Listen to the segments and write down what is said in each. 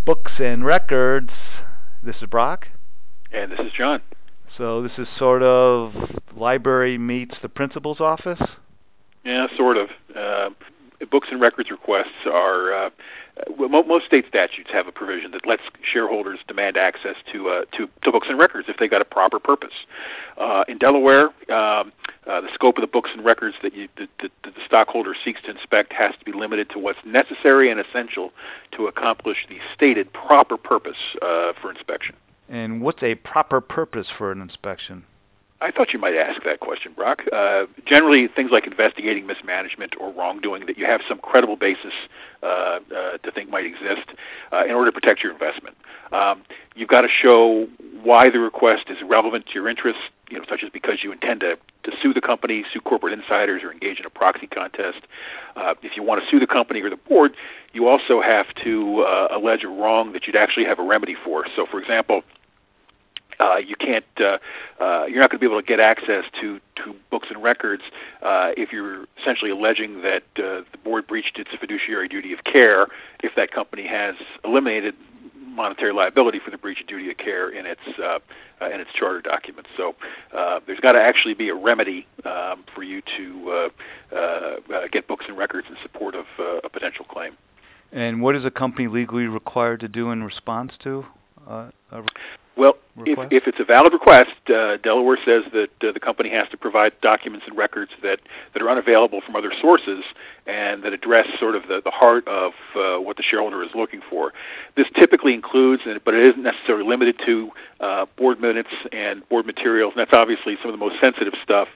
Books and Records. This is Brock. And this is John. So this is sort of library meets the principal's office? Yeah, sort of. Books and records requests are, most state statutes have a provision that lets shareholders demand access to books and records if they got a proper purpose. In Delaware, the scope of the books and records that the stockholder seeks to inspect has to be limited to what's necessary and essential to accomplish the stated proper purpose for inspection. And what's a proper purpose for an inspection? I thought you might ask that question, Brock. Generally, things like investigating mismanagement or wrongdoing that you have some credible basis to think might exist in order to protect your investment. You've got to show why the request is relevant to your interests, such as because you intend to sue the company, sue corporate insiders, or engage in a proxy contest. If you want to sue the company or the board, you also have to allege a wrong that you'd actually have a remedy for. So, for example, you can't. You're not going to be able to get access to books and records if you're essentially alleging that the board breached its fiduciary duty of care if that company has eliminated monetary liability for the breach of duty of care in its charter documents. So there's got to actually be a remedy for you to get books and records in support of a potential claim. And what is a company legally required to do in response to Well, if it's a valid request, Delaware says that the company has to provide documents and records that are unavailable from other sources and that address sort of the heart of what the shareholder is looking for. This typically includes, but it isn't necessarily limited to, board minutes and board materials, and that's obviously some of the most sensitive stuff.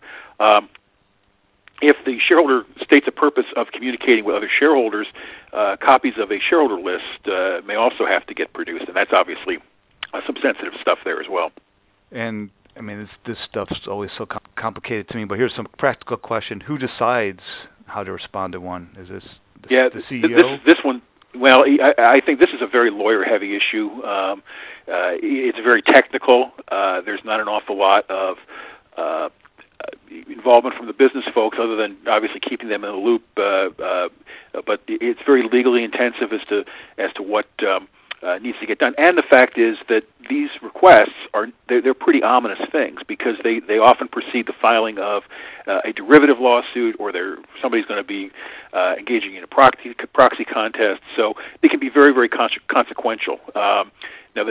If the shareholder states a purpose of communicating with other shareholders, copies of a shareholder list may also have to get produced, and that's obviously some sensitive stuff there as well. And, I mean, this stuff's always so complicated to me, but here's some practical question. Who decides how to respond to one? Is this the CEO? This one, well, I think this is a very lawyer-heavy issue. It's very technical. There's not an awful lot of involvement from the business folks other than obviously keeping them in the loop, but it's very legally intensive as to what needs to get done. And the fact is that these requests they're pretty ominous things because they often precede the filing of a derivative lawsuit or somebody's going to be engaging in a proxy contest. So they can be very, very consequential. Now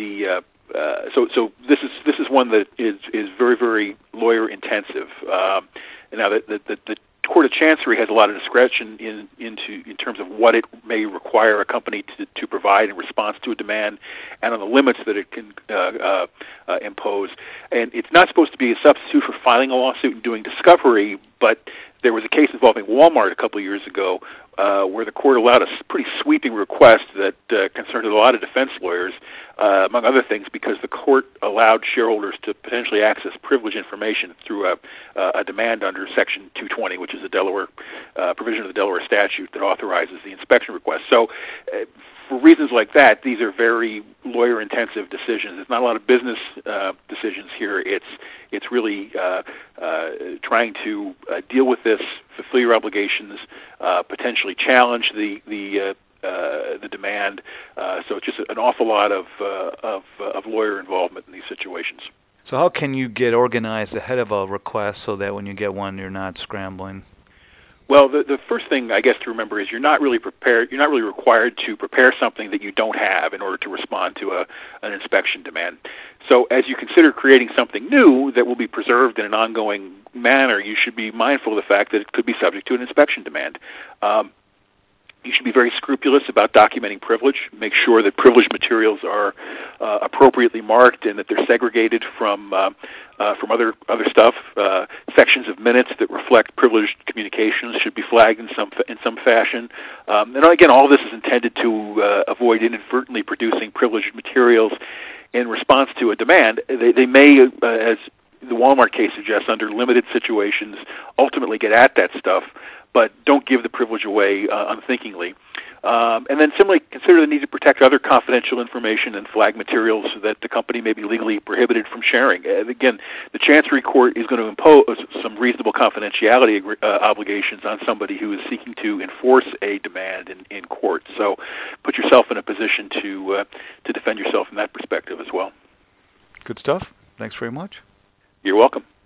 so this is one that is very, very lawyer intensive. Now the Court of Chancery has a lot of discretion in terms of what it may require a company to provide in response to a demand, and on the limits that it can impose. And it's not supposed to be a substitute for filing a lawsuit and doing discovery, but there was a case involving Walmart a couple of years ago where the court allowed a pretty sweeping request that concerned a lot of defense lawyers, among other things, because the court allowed shareholders to potentially access privileged information through a demand under Section 220, which is a Delaware provision of the Delaware statute that authorizes the inspection request. So for reasons like that, these are very lawyer-intensive decisions. There's not a lot of business decisions here. It's really trying to deal with this, fulfill your obligations, potentially challenge the demand. So it's just an awful lot of lawyer involvement in these situations. So how can you get organized ahead of a request so that when you get one, you're not scrambling? Well, the first thing I guess to remember is you're not really prepared. You're not really required to prepare something that you don't have in order to respond to an inspection demand. So, as you consider creating something new that will be preserved in an ongoing manner, you should be mindful of the fact that it could be subject to an inspection demand. You should be very scrupulous about documenting privilege. Make sure that privileged materials are appropriately marked and that they're segregated from other stuff. Sections of minutes that reflect privileged communications should be flagged in some fashion. And again, all this is intended to avoid inadvertently producing privileged materials in response to a demand. They may, as the Walmart case suggests, under limited situations, ultimately get at that stuff, but don't give the privilege away unthinkingly. And then similarly, consider the need to protect other confidential information and flag materials that the company may be legally prohibited from sharing. Again, the Chancery Court is going to impose some reasonable confidentiality obligations on somebody who is seeking to enforce a demand in court. So put yourself in a position to defend yourself from that perspective as well. Good stuff. Thanks very much. You're welcome.